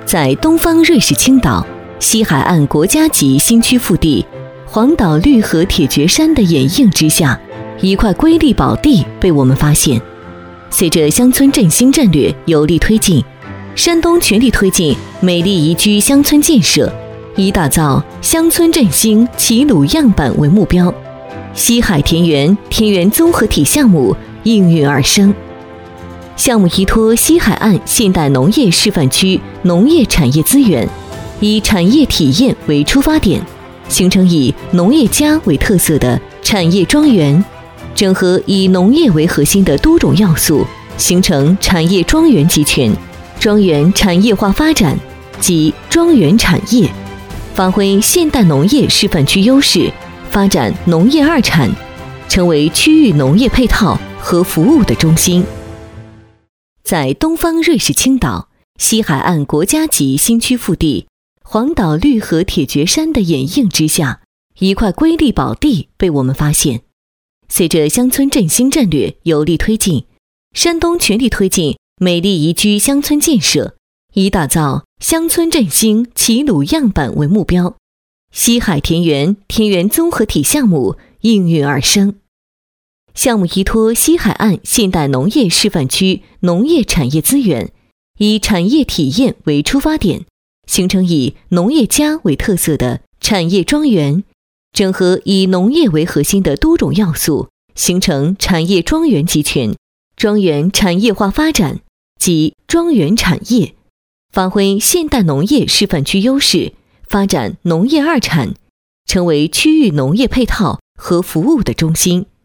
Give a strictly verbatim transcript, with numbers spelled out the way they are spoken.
在东方瑞士青岛西海岸国家级新区腹地黄岛绿河铁绝山的掩映之下，一块瑰丽宝地被我们发现。随着乡村振兴战略有力推进，山东全力推进美丽宜居乡村建设，以打造乡村振兴齐鲁样板为目标，西海田园田园综合体项目应运而生。项目依托西海岸现代农业示范区农业产业资源，以产业体验为出发点，形成以农业家为特色的产业庄园，整合以农业为核心的多种要素，形成产业庄园集群，庄园产业化发展及庄园产业，发挥现代农业示范区优势，发展农业二产，成为区域农业配套和服务的中心。在东方瑞士青岛西海岸国家级新区腹地黄岛绿河铁绝山的掩映之下，一块瑰丽宝地被我们发现。随着乡村振兴战略有力推进，山东全力推进美丽宜居乡村建设，以打造乡村振兴齐鲁样板为目标，西海田园田园综合体项目应运而生。项目依托西海岸现代农业示范区农业产业资源，以产业体验为出发点，形成以农业家为特色的产业庄园，整合以农业为核心的多种要素，形成产业庄园集群，庄园产业化发展及庄园产业，发挥现代农业示范区优势，发展农业二产，成为区域农业配套和服务的中心。